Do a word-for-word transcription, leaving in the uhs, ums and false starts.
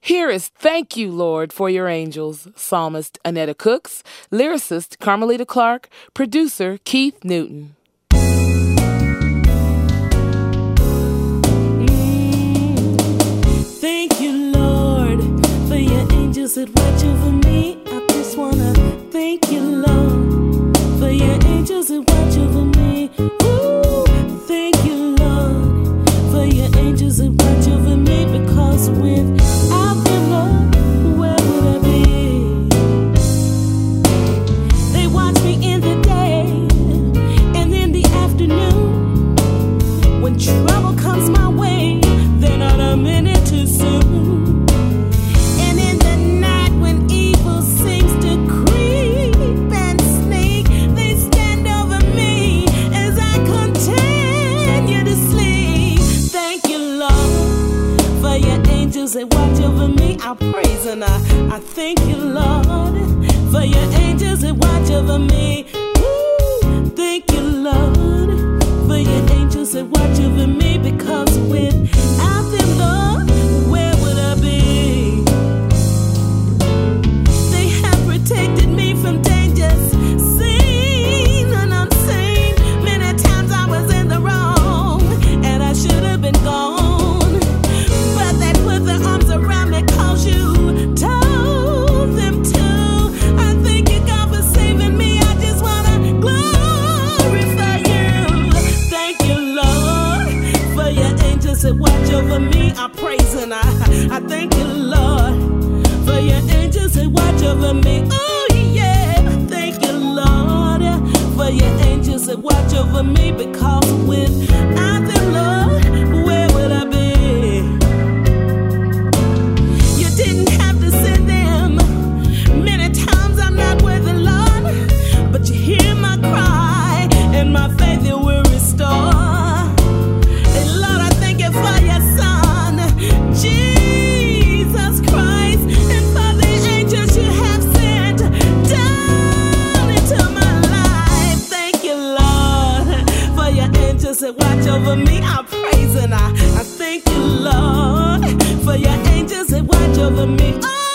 Here is Thank You, Lord, for Your Angels. Psalmist Annetta Cooks, lyricist Carmelita Clark, producer Keith Newton. Thank you, Lord, for your angels that watch over me. I just wanna thank you, Lord, for your angels that watch over me. Ooh, thank you, Lord, for your angels that watch over me. Because without them, Lord, where would I be? They watch me in the day and in the afternoon. When trouble comes my way, they're not a minute too soon. And in the night when evil seems to creep and sneak, they stand over me as I continue to sleep. Thank you, Lord, for your angels that watch over me. I praise and I, I thank you, Lord, for your angels that watch over me. Ooh, thank you, Lord, for your angels that watch over me. Because without them, Lord, where would I be? They have protected me from dangers seen and unseen. Many times I was in the wrong and I should have been gone, but they put their arms around me 'cause you told them to. I thank you, God, for saving me. I just wanna glorify you. Thank you, Lord, for your angels that watch over me. I praise and I, I thank you, Lord, for your angels that watch over me. Oh yeah, thank you, Lord, for your angels that watch over me. Because without them, Lord, where would I be? You didn't have to send them. Many times I'm not worthy, Lord, but you hear my cry and my faith you will restore. And Lord, I thank you for your Son, Jesus Christ, and for the angels you have sent down into my life. Thank you, Lord, for your angels that watch over me. I praise and I, I thank you, Lord, for your angels that watch over me. Oh,